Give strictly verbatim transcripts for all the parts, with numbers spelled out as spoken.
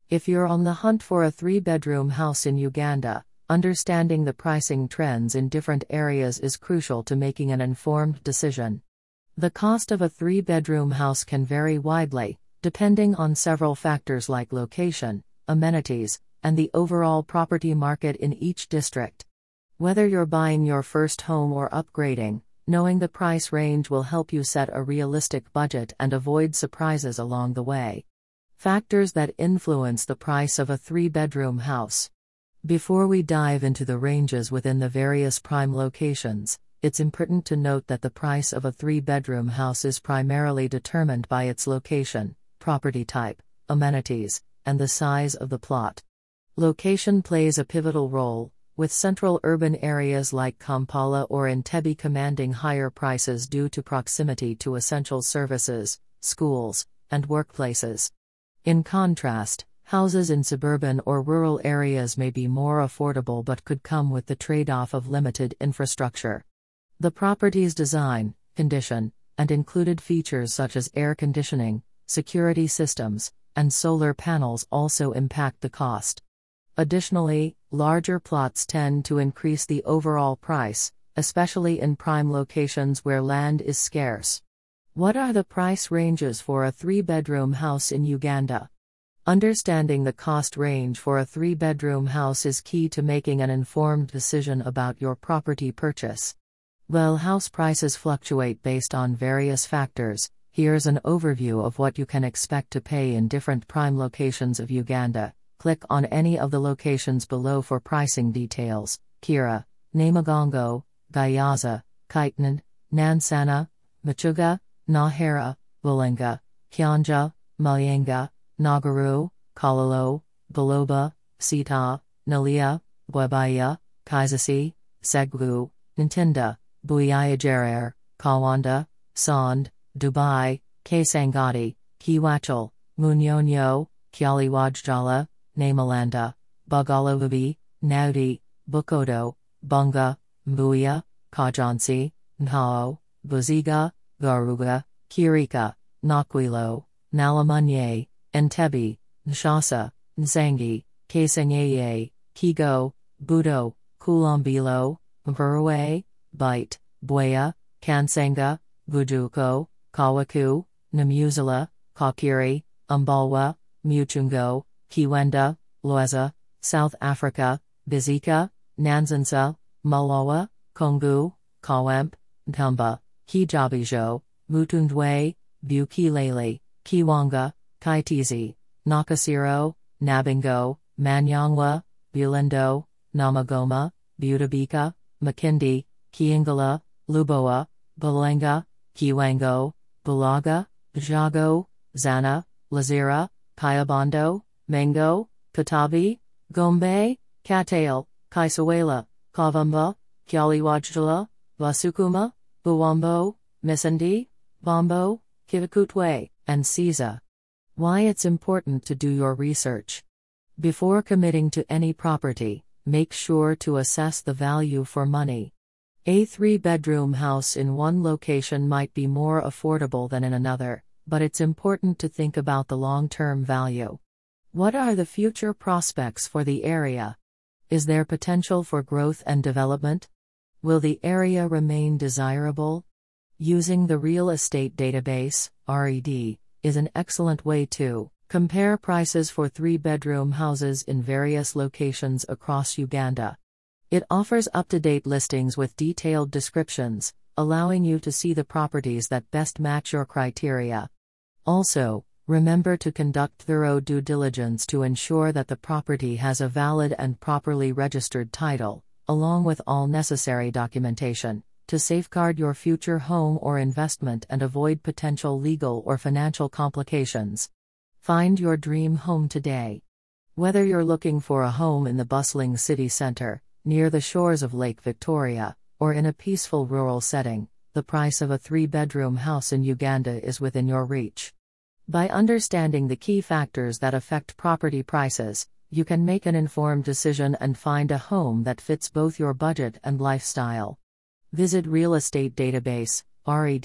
If you're on the hunt for a three-bedroom house in Uganda, understanding the pricing trends in different areas is crucial to making an informed decision. The cost of a three-bedroom house can vary widely, depending on several factors like location, amenities, and the overall property market in each district. Whether you're buying your first home or upgrading, knowing the price range will help you set a realistic budget and avoid surprises along the way. Factors that influence the price of a three-bedroom house. Before we dive into the ranges within the various prime locations, it's important to note that the price of a three-bedroom house is primarily determined by its location, property type, amenities, and the size of the plot. Location plays a pivotal role, with central urban areas like Kampala or Entebbe commanding higher prices due to proximity to essential services, schools, and workplaces. In contrast, houses in suburban or rural areas may be more affordable but could come with the trade-off of limited infrastructure. The property's design, condition, and included features such as air conditioning, security systems, and solar panels also impact the cost. Additionally, larger plots tend to increase the overall price, especially in prime locations where land is scarce. What are the price ranges for a three-bedroom house in Uganda? Understanding the cost range for a three-bedroom house is key to making an informed decision about your property purchase. While house prices fluctuate based on various factors, here's an overview of what you can expect to pay in different prime locations of Uganda. Click on any of the locations below for pricing details: Kira, Namagongo, Gayaza, Kitnan, Nansana, Machuga, Nahera, Bulenga, Kianja, Mayenga, Nagaru, Kalalo, Baloba, Sita, Nalia, Bwebaya, Kaisasi, Seglu, Ntinda, Buyayajerer, Kawanda, Sand, Dubai, Kasangati, Kiwachal, Munyonyo, Kyaliwajjala, Namalanda, Bugalavubi, Naudi, Bukodo, Bunga, Mbuya, Kajansi, Nhao, Buziga, Garuga, Kirika, Nakwilo, Nalamunye, Entebbe, Nshasa, Nzangi, Kasangaye, Kigo, Budo, Kulambilo, Mpuruwe, Bite, Bwea, Kansanga, Bujuko, Kawaku, Namuzala, Kakiri, Umbalwa, Muchungo, Kiwenda, Loeza, South Africa, Bizika, Nanzansa, Malawa, Kongu, Kawemp, Ntumba, Kijabijo, Mutundwe, Bukilele, Kiwanga, Kaitizi, Nakasiro, Nabingo, Manyangwa, Bulendo, Namagoma, Butabika, Makindi, Kiingala, Luboa, Bulenga, Kiwango, Bulaga, Jago, Zana, Lazira, Kayabando, Mengo, Katabi, Gombe, Katale, Kaisawela, Kavamba, Kyaliwajjala, Vasukuma, Buwambo, Misandi, Bombo, Kivakutwe, and Siza. Why it's important to do your research. Before committing to any property, make sure to assess the value for money. A three-bedroom house in one location might be more affordable than in another, but it's important to think about the long-term value. What are the future prospects for the area? Is there potential for growth and development? Will the area remain desirable? Using the Real Estate Database, R E D, is an excellent way to compare prices for three-bedroom houses in various locations across Uganda. It offers up-to-date listings with detailed descriptions, allowing you to see the properties that best match your criteria. Also, remember to conduct thorough due diligence to ensure that the property has a valid and properly registered title, along with all necessary documentation, to safeguard your future home or investment and avoid potential legal or financial complications. Find your dream home today. Whether you're looking for a home in the bustling city center, near the shores of Lake Victoria, or in a peaceful rural setting, the price of a three-bedroom house in Uganda is within your reach. By understanding the key factors that affect property prices, you can make an informed decision and find a home that fits both your budget and lifestyle. Visit Real Estate Database, R E D,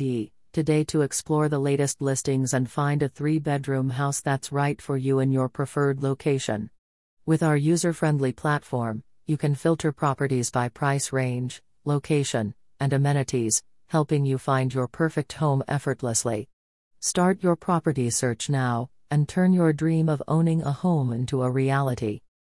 today to explore the latest listings and find a three-bedroom house that's right for you in your preferred location. With our user-friendly platform, you can filter properties by price range, location, and amenities, helping you find your perfect home effortlessly. Start your property search now, and turn your dream of owning a home into a reality.